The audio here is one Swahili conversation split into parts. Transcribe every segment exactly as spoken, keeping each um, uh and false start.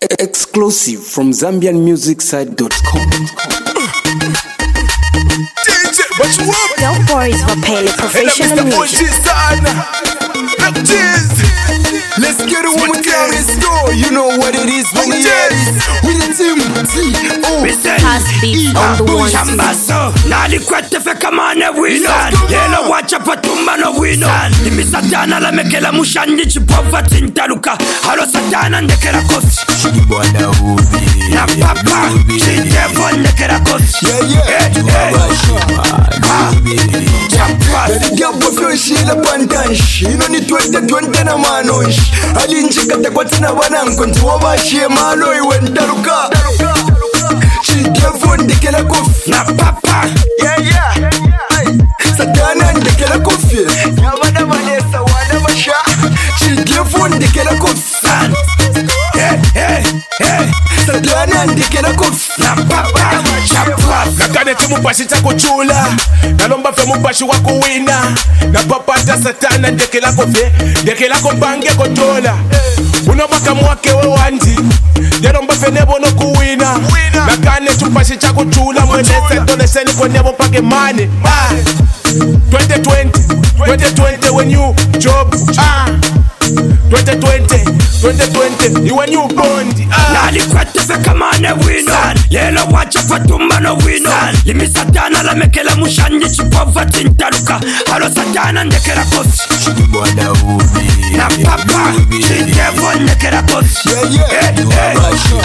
Exclusive from Zambian Music Site dot com. Don't worry, it's Vapele Professional Music. Let's get it one more time, let's go. You know what it is when it is. We the team, T O Past beats on the one Chambaso, nali kwete feka mane wina. Yelo wacha patumba no wino. Limi satana la mekela mushandi chipova tintaluka. Halo satana ndekela kosi. Shibwana ubi Na papa, shidevo ndekela kosi. Yeah, yeah, Chambaso Gabo fyoshila pantanshi ino ni twenty twenty na manoshi alinjikata kwatina bananko ntiwabashiye malo iwe ntaruka Shidevo ndekela kofi na papa, yeah yeah Satana ndekela kofi Yabana manesa wana masha Shidevo ndekela kofi hey, hey, hey. Satana ndekela kofi Na papa, chambaso Nakane timupashi chakuchula Nalomba fe mupashi wakuwina Na papata satana ndekela kofe Ndekela kombange kotola Unobaka mwake we wandi Nalomba fe nebo no kuwina Nakane tupashi chakuchula Mwenese doleseni kwa nebo pake mane twenty twenty, twenty twenty when you job ah. twenty twenty, twenty twenty you when you bondi ah. Nali kwete feka mane wino. Yelo wacha patumba no wino. Limi satana la mekela mushandi chipova tintaluka. Halo satana ndekela kosi. Shibwana ubi Na papa, shidevo ndekela kosi. Yeah yeah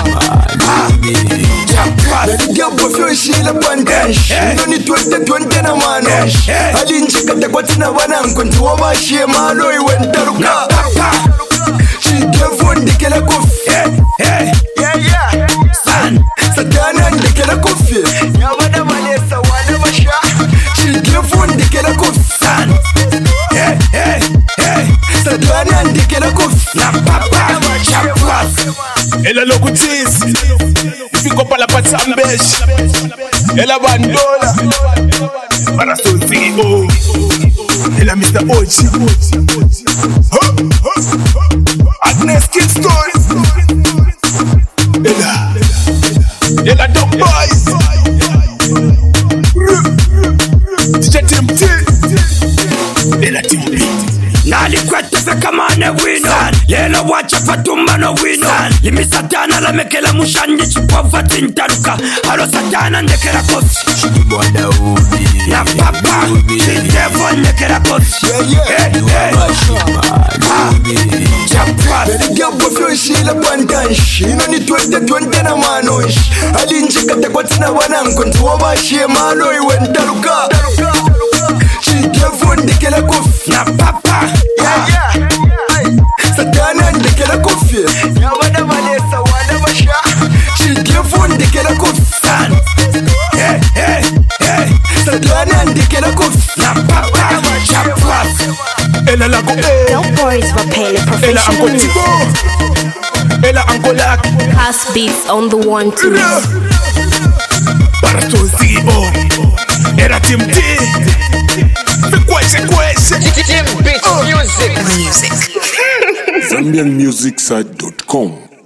Chambaso Gabo fyoshila pantanshi ino ni twenty twenty na manoshi alinjikata kwatina bananko ntiwabashiye malo iwe ntaruka Shidevo ndekela kofi hey, yeah yeah san Satana ndekela kofi Yabana manesa wana masha Shidevo ndekela kofi san hey, hey, hey. Satana ndekela kofi Na papa, chambaso Ela lokutizi Ifiko pala patsambeshi Ela bandola Para so C E O Ela mister Ochi Agnes Kingston Ela Ela Dog Boys D J Tim T Ela Tim B Nali kwete feka mane wino. Yelo wacha patumba no wino. Limi satana la mekela mushandi chipova tintaluka. Halo satana ndekela kosi. Shibwana ubi Na papa, shidevo ndekela kosi. yeah yeah Chambaso Gabo fyoshila pantanshi ino ni twenty twenty na manoshi alinjikata kwatina bananko ntiwabashiye malo iwe ntaruka Shidevo ndekela kofi na papa, yeah yeah Satana ndekela kofi Yabana manesa wana masha Shidevo ndekela kofi san hey, hey, hey. Satana ndekela kofi Na papa, chambaso Ela lago eh Don't worry, it's Vapele Ela Professional Uncle Music. Tibo Ela Uncle Lak Past beats on the one two. Para so C E O Era Tim T Fikwese kwese Team Beat Music. Zambian Music Site dot com.